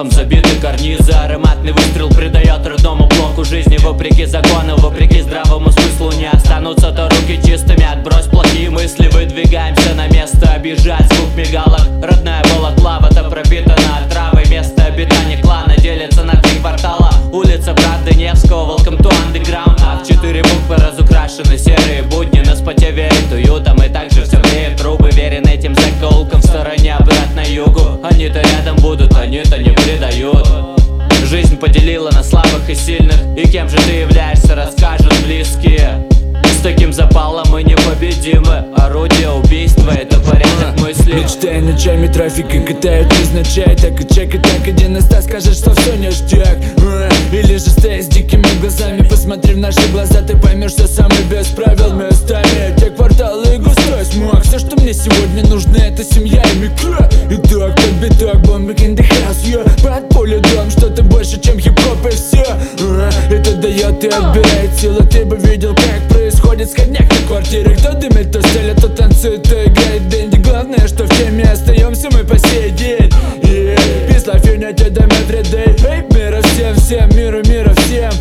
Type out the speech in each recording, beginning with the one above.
рэпом забиты карнизы. Ароматный выстрел придает родному блоку жизни. Вопреки закону, вопреки здравому смыслу, не останутся-то руки чистыми. Отбрось плохие мысли, выдвигаемся на место. Объезжать звук мигалок, родная Балаклава-то пропитана отравой. Место обитания клана делится на 3 квартала. Улица Правды Невского, welcome to underground. А в 4 буквы разукрашены серые будни. На споте веет уютом и также все греет трубы. Верен этим заколкам в стороне, обратно югу. Они-то рядом будут, они-то не предают. Жизнь поделила на слабых и сильных. И кем же ты являешься, расскажут близкие. С таким запалом мы непобедимы. Орудие убийства — это порядок мыслей. Мечтая ночами, трафик и катают незначай. Так и чек, и так один из 100 скажет, что все ништяк. Или же стоя с дикими глазами, посмотри в наши глаза, ты поймешь, что самый без правил местами. Те кварталы и густой смог. Все, что мне сегодня нужно, это семья и микро. И так под биток, бомбик in the house, yeah. Под поле дом, что-то больше, чем хип-хоп и все. Это дает и отбирает силы. Ты бы видел, как происходит сходняк на квартире. Кто дымит, то стелит, то танцует, то играет деньги. Главное, что в теме остаемся мы по сей день. Peace, love, unity, them every day. Эй, мира всем, всем, миру, мира всем.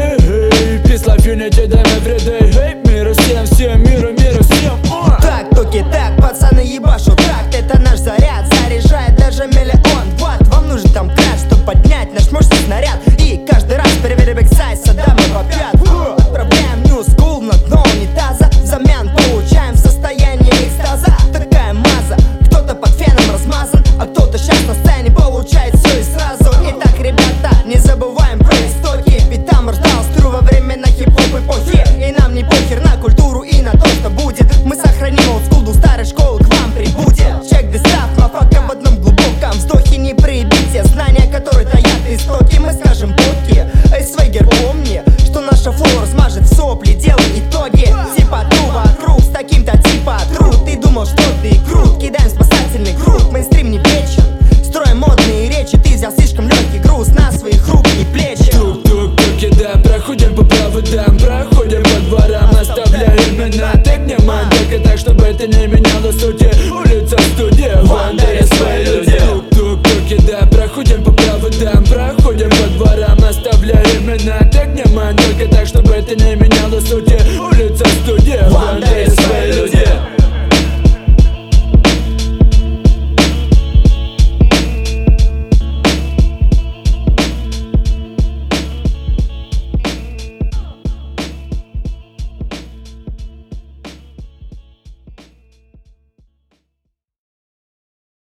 Peace, love, unity, them every day. Эй, мира всем, всем, миру, мира всем. Так, токи, так, пацаны ебашу тракт. Это наш заряд, заряжает даже миллион ватт. Вам нужен там краш, чтоб поднять наш мощный снаряд. И каждый раз проверяем эксайз, да мы попят. Отправляем new school на дно унитаза. Взамен получаем состояние экстаза. Такая маза, кто-то под феном размазан, а кто-то сейчас на сцене получает все и сразу. Итак, ребята, не забываем про истоки. Ведь там рождалась тру во времена хип-хоп эпохи. И нам не похер на культуру и на то, что будет. Мы сохраним олдскул, до старой школы к вам прибудет. Чек дистав, мафака в одном глубоком вздохе. Не проебите знания, которые таят истоки. Мы скажем бодки, эй, свегер, помни, что наша флоу размажет в сопли. Делай итоги, типа тру вокруг с таким-то типа тру. Ты думал, что ты крут, кидаем спасательный круг. Мейнстрим не вечен, строим модные речи. Ты взял слишком легкий груз на свои хрупкие плечи. Тук-тук-туки, да, проходим по проводам, проходим по дворам, оставляя имена. Ты мне ман, только так, чтобы это не меняло сути. Улица, студия, вандеры, свои люди. Тук-тук-туки, да, проходим по проводам, проходим по дворам, оставляя имена. Ты мне ман, только так, чтобы это не меняло сути. Улица, студия, вандеры, свои люди.